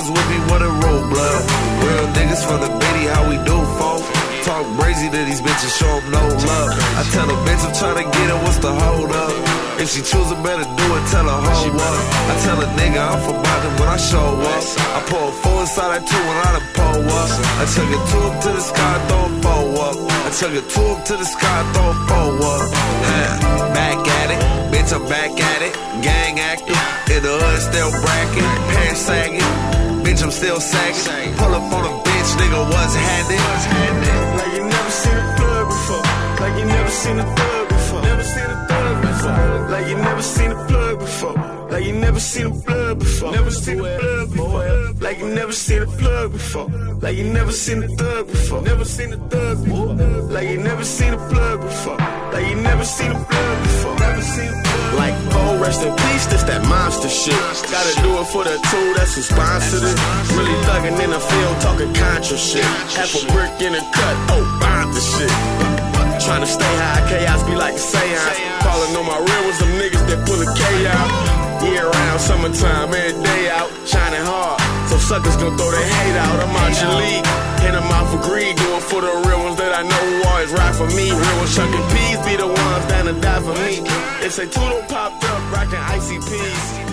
with me, what a road blood. Real niggas from the bitty, how we do, folk. Talk crazy to these bitches, show them no love. I tell a bitch I'm tryna get her, what's the hold up? If she choose it, better do it, tell her hold up. I tell a nigga I'm from Boston when I show up. I pour a 4 inside that 2 when I done pull up. I took a 2 up to the sky, throw a 4 up. I took a 2 up to the sky, throw a 4 up. Back at it, bitch I'm back at it. Gang active, in the hood still bracking. Pants sagging, bitch I'm still sagging. Pull up on a bitch, nigga what's handed. Like you never seen a plug before. Like you never seen a thug before. Never seen a thug before. Like you never seen a plug before. Like you never seen a plug before. Never seen a plug before. Like you never seen a plug before. Like you never seen a thug before. Never seen a thug before. Like you never seen a plug before. Like you never seen a plug before. Never seen a plug. Like, oh, rest in peace, this that monster shit. Gotta do it for the two that's who sponsored it. Really thugging in the field, talking contra shit. Half a brick in a cut, oh, bomb the shit. Trying to stay high, chaos be like a seance. Calling on my real ones, them niggas that pull a K out. Year round, summertime, every day out, shining hard. So suckers gon' throw their hate out. I'm out your league, and I'm out for greed. Do it for the real ones that I know who always ride for me. Real ones chucking peas be the ones that'll die for me. They say Tudo popped up, rockin' icy peas.